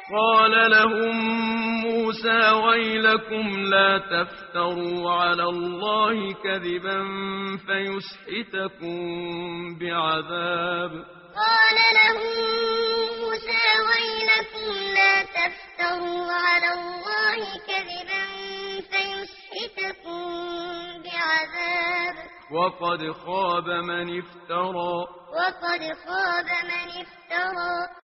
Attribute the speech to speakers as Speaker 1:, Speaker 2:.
Speaker 1: قال لهم موسى ويلكم لا تفتروا على الله كذبا فيسحتكم بعذاب.
Speaker 2: قال لهم موسى ويلكم لا تفتروا على الله كذبا فيسحتكم بعذاب.
Speaker 1: وقد خاب من افترى.
Speaker 2: وقد خاب من افترى.